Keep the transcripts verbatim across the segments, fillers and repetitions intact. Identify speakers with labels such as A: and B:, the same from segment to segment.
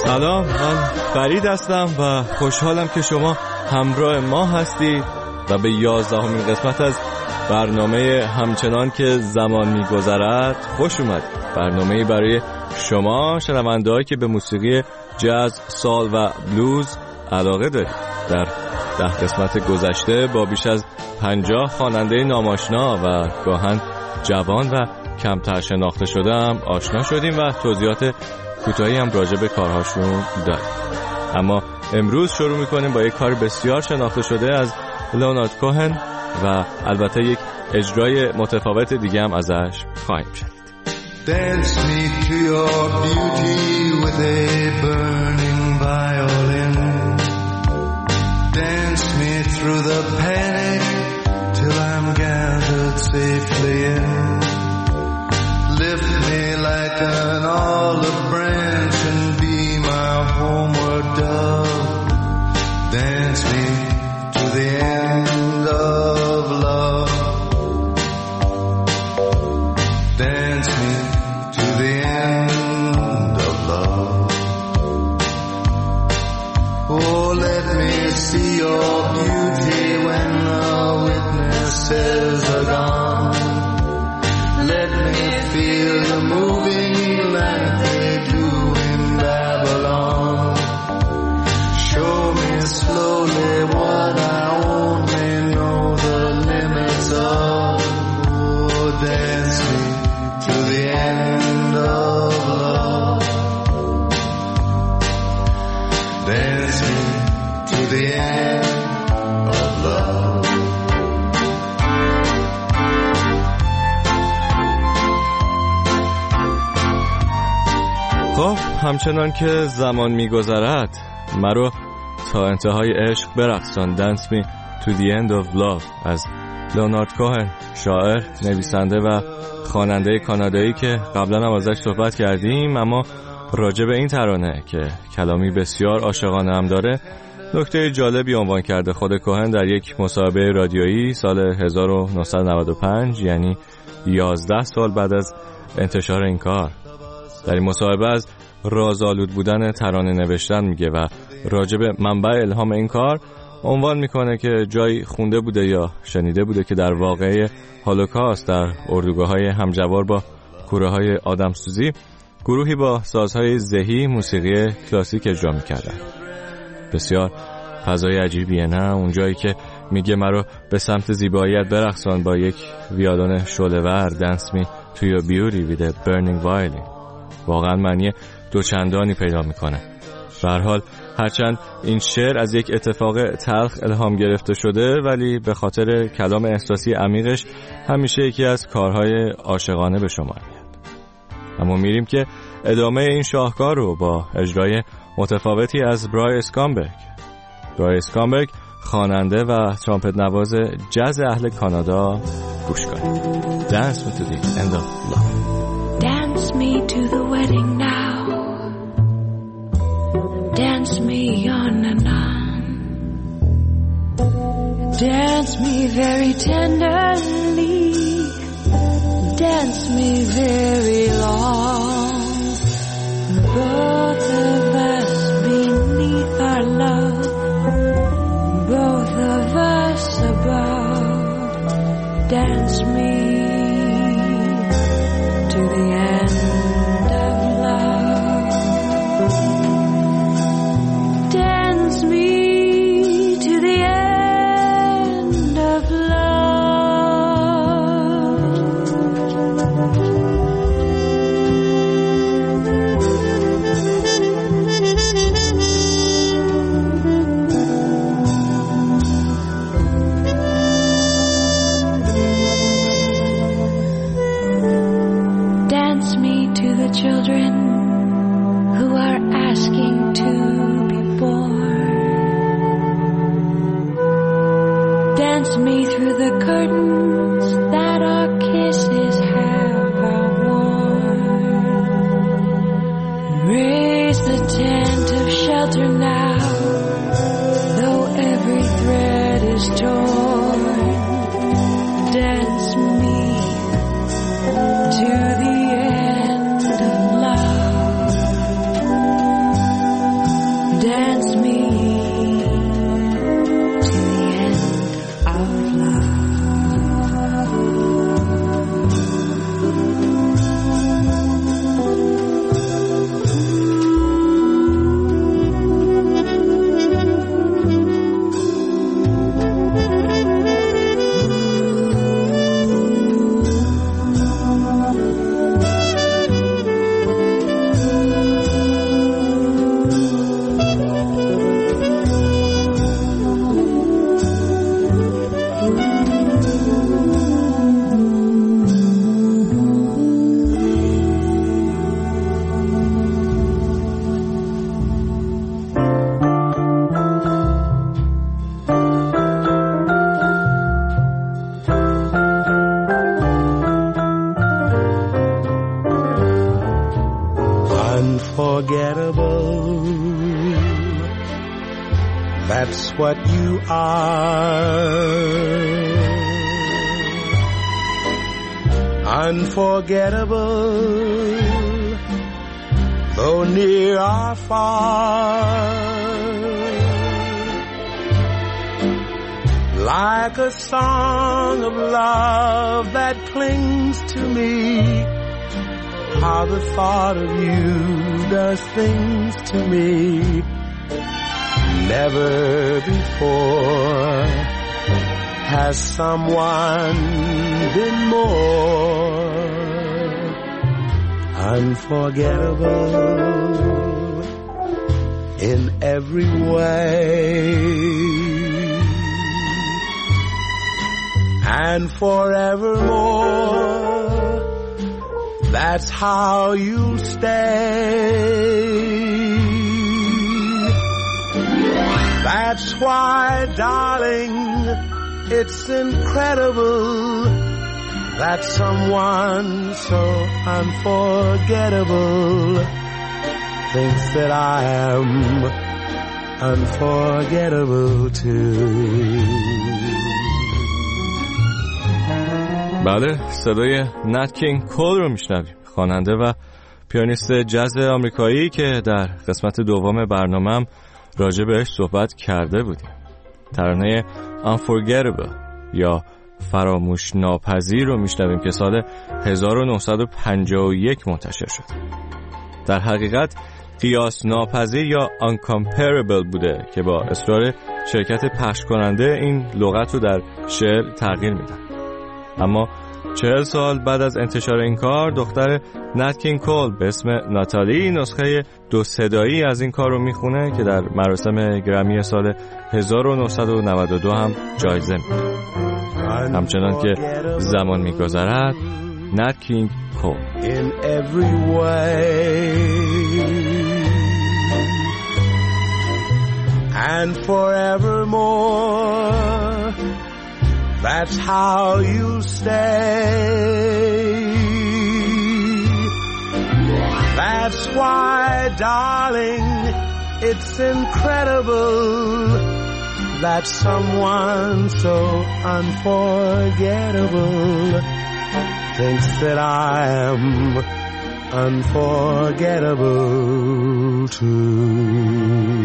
A: سلام، من فرید هستم و خوشحالم که شما همراه ما هستید و به یازدهمین قسمت از برنامه همچنان که زمان می‌گذرد خوش اومد. برنامه‌ای برای شما شنونده‌هایی که به موسیقی جاز، سال و بلوز علاقه دارید. در ده قسمت گذشته با بیش از پنجاه خواننده ناماشنا و گاهن جوان و کمتر شناخته شده هم آشنا شدیم و توضیحات کوتاهی هم راجع به کارهاشون داریم. اما امروز شروع میکنیم با یک کار بسیار شناخته شده از لئونارد کوهن و البته یک اجرای متفاوت دیگه هم ازش خواهیم شنید.
B: Dance me to your beauty with a burning violin. Dance me through the panic till I'm gathered safely in. Lift me like an olive branch and be my homeward dove. Dance me to the end of love. Dance me to the end of love. Oh, let me see your beauty when the witnesses are gone. Let me feel you moving like they do in Babylon. Show me slowly what I only know the limits of. Oh, dance me to the end of love. Dance me to the end of love.
A: خب همچنان که زمان میگذرد مرا تا انتهای عشق برقصان. Dance me to the end of love از لئونارد کوهن، شاعر، نویسنده و خواننده کانادایی که قبلا هم ازش صحبت کردیم. اما راجع به این ترانه که کلامی بسیار عاشقانه هم داره نکته جالبی عنوان کرده خود کوهن در یک مصاحبه رادیویی سال هزار و نهصد و نود و پنج، یعنی یازده سال بعد از انتشار این کار. در این مصاحبه از رازآلود بودن ترانه نوشتن میگه و راجع به منبع الهام این کار عنوان میکنه که جایی خونده بوده یا شنیده بوده که در واقعه هولوکاست در اردوگاه‌های همجوار با کوره‌های آدمسوزی گروهی با سازهای زهی موسیقی کلاسیک اجرا میکردن. بسیار فضای عجیبیه نه؟ اون جایی که میگه مرا به سمت زیباییت برقصان با یک ویولون شعله‌ور. Dance me to your beauty with a burning violin. واقعا معنی دوچندانی پیدا میکنه. به هر حال هرچند این شعر از یک اتفاق تلخ الهام گرفته شده ولی به خاطر کلام احساسی عمیقش همیشه یکی از کارهای عاشقانه به شما میاد. اما میریم که ادامه این شاهکار رو با اجرای متفاوتی از برای اسکامبرگ. برای اسکامبرگ خواننده و ترامپت نواز جاز اهل کانادا گوش کنید. Dance me to the end of love.
C: Dance me to the wedding now. Dance me on and on. Dance me very tenderly. Dance me very long. Both of us beneath our love. Both of us above. Dance me to the end of love. Dance me to the end of love. Dance me to the children who are asking to be born. Dance me through the curtains that our kisses have outworn. Raise the tent of shelter now, though every thread is torn. Dance me to the end of love.
D: unforgettable. That's what you are. Unforgettable, though near or far. Like a song of love that clings to me. How the thought of you does things to me. Never before has someone been more unforgettable in every way. And forevermore, that's how you'll stay. That's why, darling, it's incredible that someone so unforgettable thinks that I am unforgettable too.
A: بله، صدای نت کینگ کول رو میشنویم، خواننده و پیانیست جاز آمریکایی که در قسمت دوم برنامه‌ام راجع بهش صحبت کرده بودیم. ترانه Unforgettable یا فراموش ناپذیر رو میشنویم که سال هزار و نهصد و پنجاه و یک منتشر شد. در حقیقت قیاس ناپذیر یا uncomparable بوده که با اصرار شرکت پخش کننده این لغت رو در شعر تغییر میدن. اما چهل سال بعد از انتشار این کار، دختر نت کینگ کول به اسم ناتالی نسخه دو صدایی از این کار رو میخونه که در مراسم گرمی سال هزار و نهصد و نود و دو هم جایزه میگیره. همچنان که زمان میگذرد، نت کینگ کول.
D: In every way and forevermore, that's how you stay. That's why, darling, it's incredible that someone so unforgettable thinks that I am unforgettable too.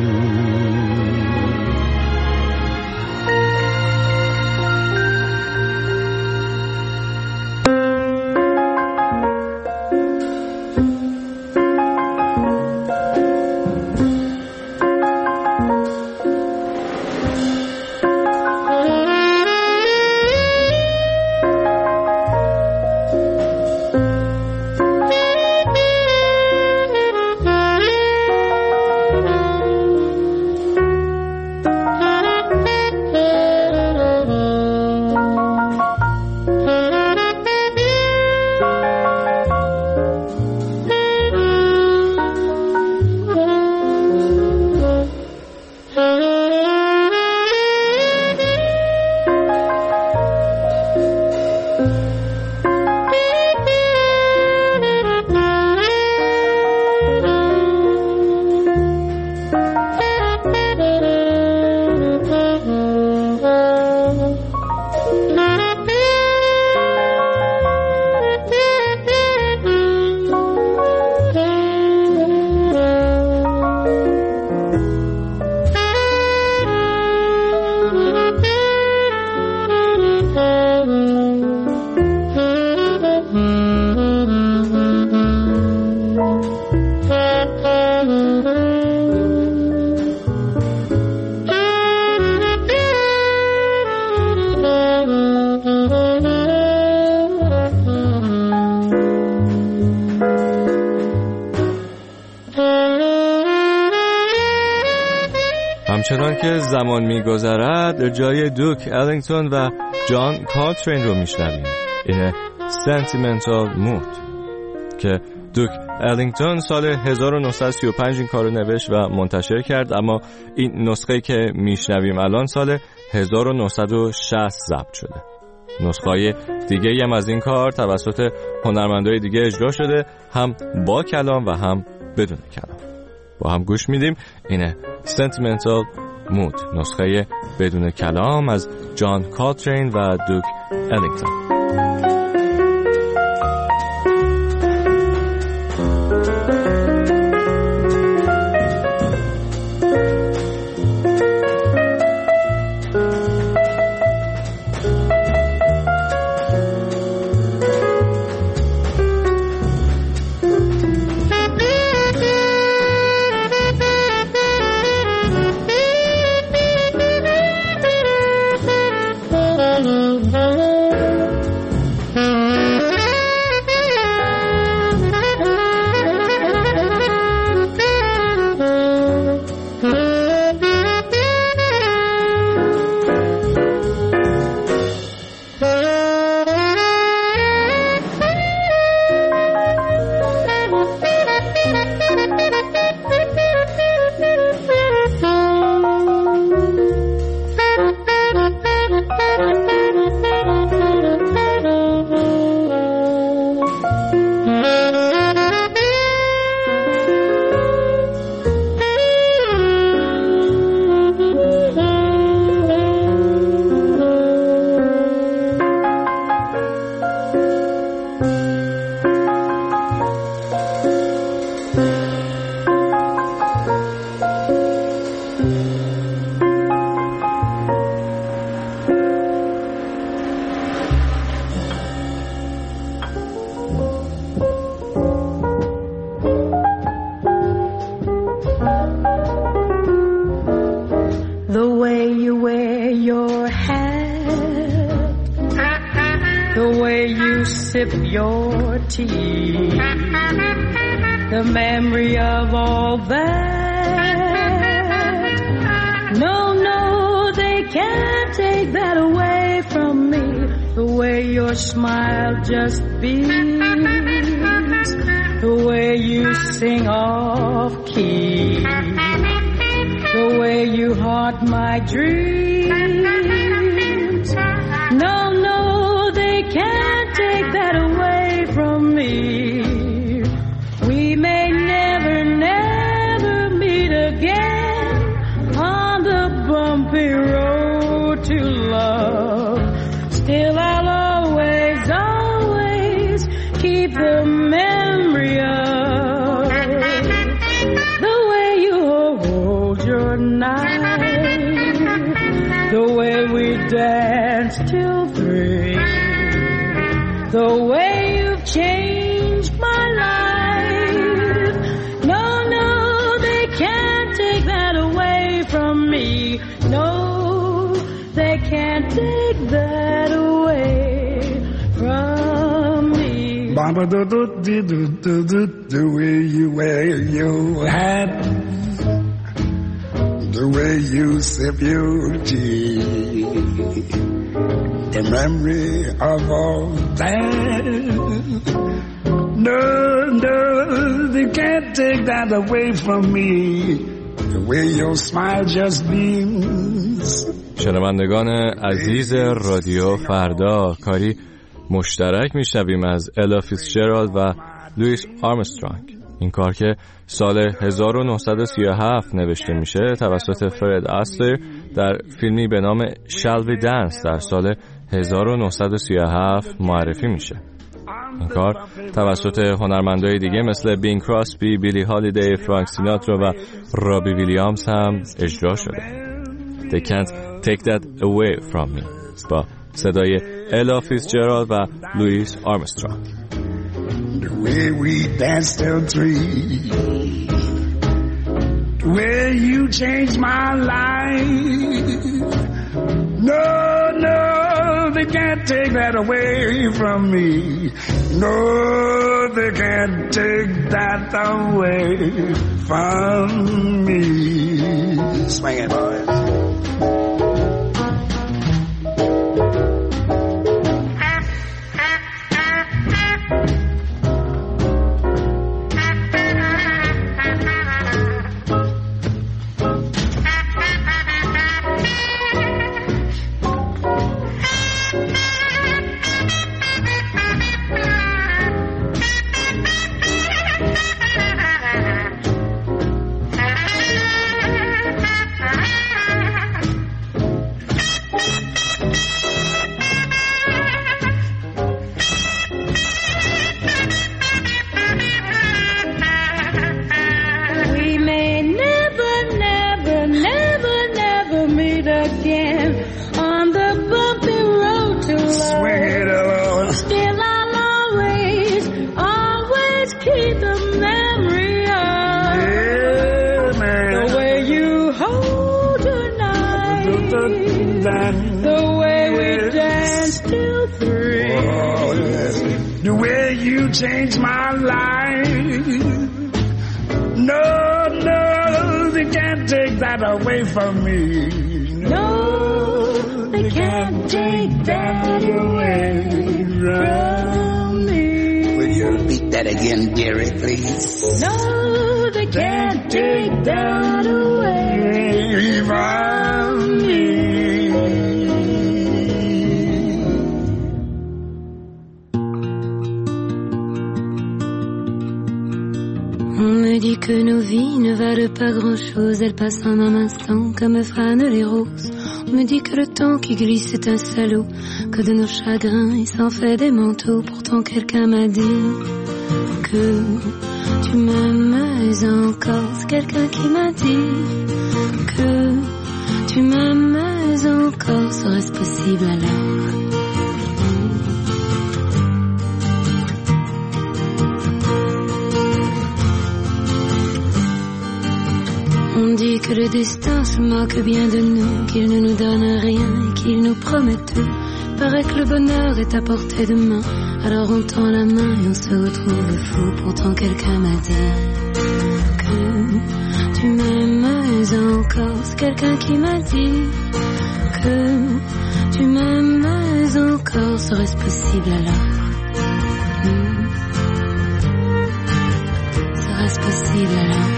A: همچنان که زمان میگذرد، جای دوک الینگتون و جان کالترین رو میشنویم. این Sentimental Mood که دوک الینگتون سال هزار و نهصد و سی و پنج این کارو نوشت و منتشر کرد، اما این نسخه که میشنویم الان سال هزار و نهصد و شصت ضبط شده. نسخه‌های دیگه هم از این کار توسط هنرمندای دیگه اجرا شده، هم با کلام و هم بدون کلام. با هم گوش میدیم. اینه Sentimental Mood، نسخه بدون کلام از جان کاترین و دوک الینگتون.
E: Sip your tea, the memory of all that. No, no, they can't take that away from me. The way your smile just beams, the way you sing off key, the way you haunt my dreams. No, no, they can't take that away from me. We may never, never meet again on the bumpy road to love. Still I'll always, always keep the memory of the way you hold your knife, the way we danced till three, the way you've changed my life. No, no, they can't take that away from me. No, they can't take that away from me.
F: Baba do do do do do do, the way you wear your hat, the way you sip your tea, the memory of all that. No, no, they can't take that away from me. The way your smile just beams.
A: شنوندگان عزیز رادیو فردا، کاری مشترک میشنویم از الا فیتزجرالد و لوئیس آرمسترانگ. این کار که سال هزار و نهصد و سی و هفت نوشته میشه توسط فرد استلر در فیلمی به نام Shall We Dance در سال هزار و نهصد و سی و هفت معرفی میشه. این کار توسط هنرمندای دیگه مثل بین کراسبی، بیلی هالیدی، فرانک سیناترا و رابی ویلیامز هم اجرا شده. They can't take that away from me با صدای الا فیتزجرالد و لوئیس آرمسترانگ.
F: The way we danced till three, the way you changed my life. No, no, they can't take that away from me. No, they can't take that away from me. Swing it, boys.
E: keep the memory of
F: Yeah, man.
E: the way you hold tonight, the way we dance till three.
F: Oh, yes. The way you changed my life. No, no, they can't take that away from me.
E: No, they can't take that away from me.
F: Will you repeat that again, dearie, please?
E: No, they can't take that away from me.
C: On me dit que nos vies ne valent pas grand-chose, elles passent en un instant comme fanent les roses. On me dit que le temps qui glisse est un salaud, que de nos chagrins il s'en fait des manteaux. Pourtant quelqu'un m'a dit que tu m'aimes encore. C'est quelqu'un qui m'a dit que tu m'aimes encore. Serait-ce possible alors? On dit que le destin se moque bien de nous, qu'il ne nous donne rien et qu'il nous promet tout. Paraît que le bonheur est à portée de main, alors on tend la main et on se retrouve fou. Pourtant quelqu'un m'a dit que tu m'aimes encore. C'est quelqu'un qui m'a dit que tu m'aimes encore. Serait-ce possible alors? Hmm. Serait-ce possible alors?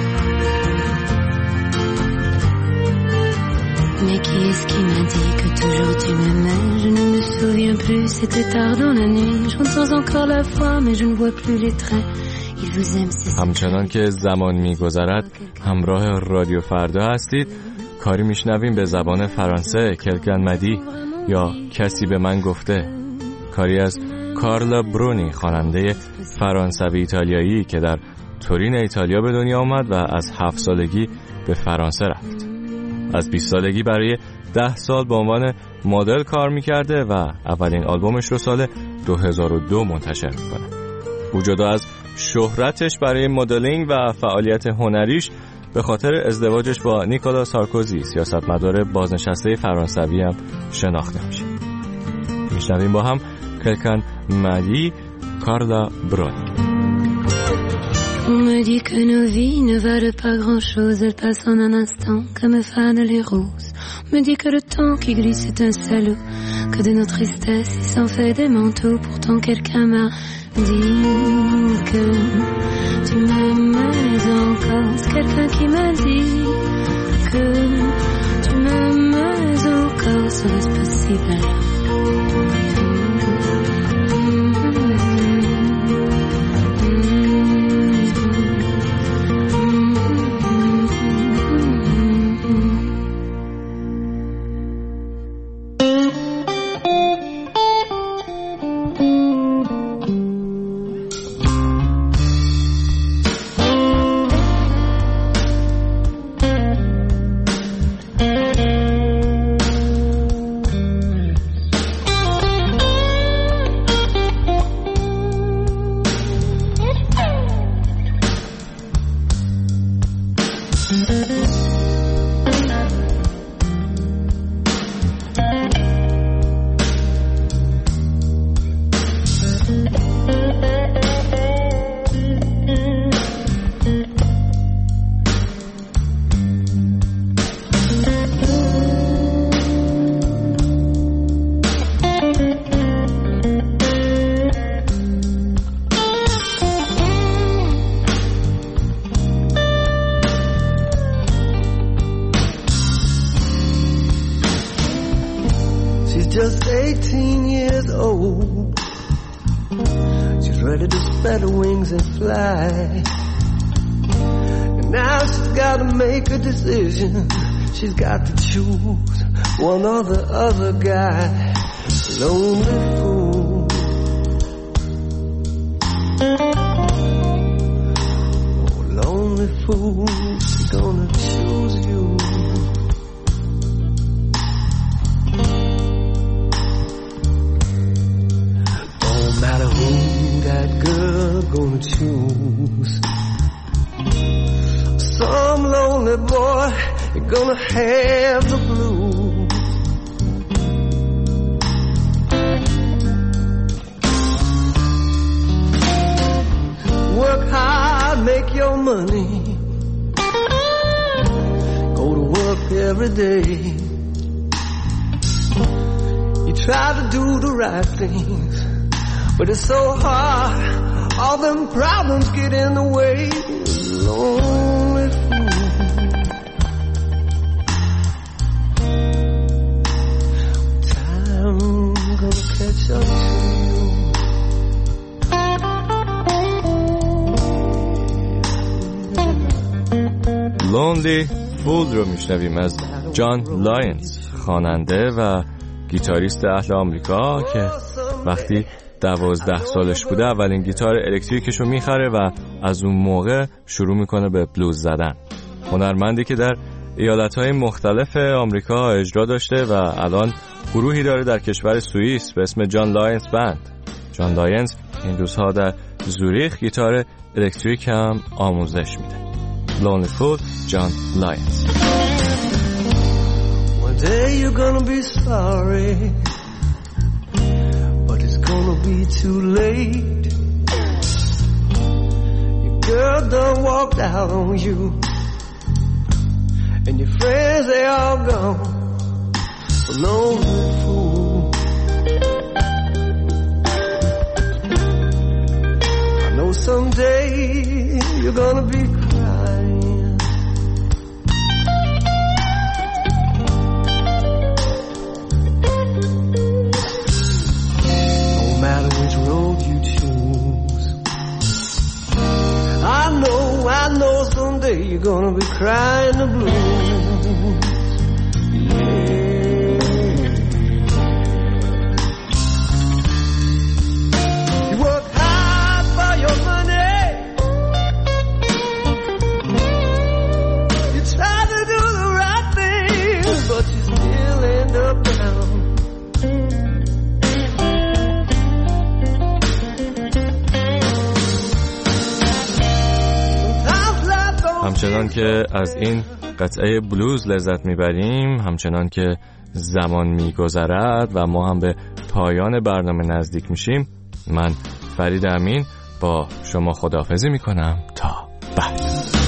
C: Mais qui est-ce qui m'a dit que toujours tu m'aimais? Je ne me souviens plus, c'était tard dans la nuit. J'entends encore la voix, mais je ne vois plus les traits. Il vous aime, c'est
A: همچنان که زمان می‌گذرد همراه رادیو فردا هستید. کاری میشنویم به زبان فرانسه، کلکن مدی یا کسی به من گفته. کاری از کارلا برونی، خواننده فرانسوی ایتالیایی که در تورین ایتالیا به دنیا آمد و از هفت سالگی به فرانسه رفت. از بیست سالگی برای ده سال به عنوان مدل کار میکرده و اولین آلبومش رو سال دو هزار و دو منتشر میکنه. او جدا از شهرتش برای مدلینگ و فعالیت هنریش به خاطر ازدواجش با نیکولا سارکوزی، سیاستمدار بازنشسته فرانسوی، هم شناخته میشه. میشنویم با هم کلکن مدی، کارلا برونی.
C: On me dit que nos vies ne valent pas grand-chose, elles passent en un instant comme fanent les roses. On me dit que le temps qui glisse est un salaud, que de nos tristesses il s'en fait des manteaux. Pourtant quelqu'un m'a dit que tu m'aimes encore. C'est quelqu'un qui m'a dit que tu m'aimes encore. Serait-ce possible alors?
G: Just eighteen years old, she's ready to spread her wings and fly. And now she's got to make a decision. She's got to choose one or the other guy. Lonely fool. Oh, lonely fool, she's gonna choose you. Don't matter who that girl gonna choose. blues. Some lonely boy, you're gonna have the blues. Work hard, make your money. Go to work every day. You try to do the right things, but it's so hard. All them problems get in the way. Lonely fool. Time gonna catch up to you.
A: Lonely Fool رو میشنویم از جان لاینز، خواننده و گیتاریست اهل آمریکا که وقتی دوازده سالش بوده اولین گیتار الکتریکشو میخره و از اون موقع شروع میکنه به بلوز زدن. هنرمندی که در ایالتهای مختلف آمریکا اجرا داشته و الان گروهی داره در کشور سوئیس به اسم جان لاینز بند. جان لاینز این روزها در زوریخ گیتار الکتریک هم آموزش میده. Lonely Fool, John Lyons.
G: One day you're gonna be sorry, but it's gonna be too late. Your girl done walked out on you, and your friends they all gone. Lonely fool. I know someday you're gonna be crying. No matter which road you choose, I know, I know someday you're gonna be crying the blues. Yeah. You work hard for your money. You try to do the right thing, but you still end up down.
A: همچنان که از این قطعه بلوز لذت میبریم، همچنان که زمان میگذرد و ما هم به پایان برنامه نزدیک میشیم، من فرید امین با شما خداحافظی میکنم تا بعد.